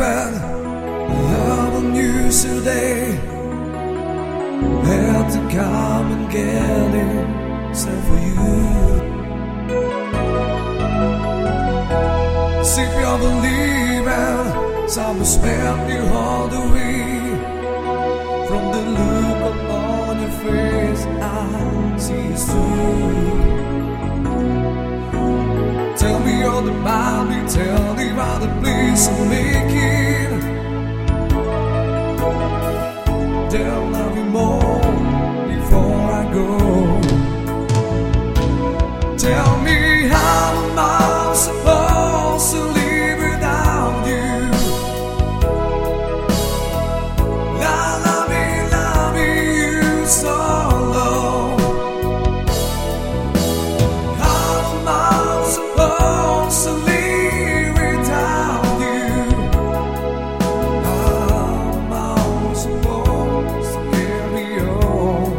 leaving. I have a news today. Had to come and get it, except for you. Sick of believing someone spent you all the way. From the look upon your face, I see it's true. Tell me all about me, tell me about the place I'm making. Tell me more before I go. Tell me how am I supposed to live without you? Love you so low. How am I supposed to live without you? How am I supposed to carry on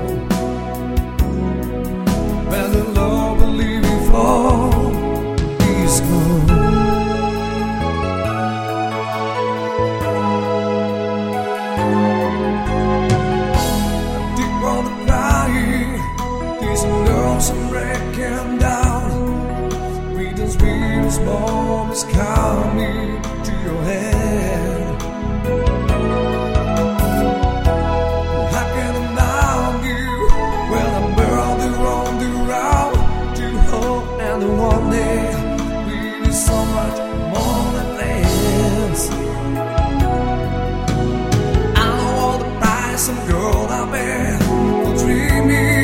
when the love we're living for is gone? Deep on the crying, these nerves are breaking down. With the sweetest moments coming to your head. How can I love you when I'm burning on the road to hope and the one day we need so much more than this. I know all the price I'm gonna pay for dreaming.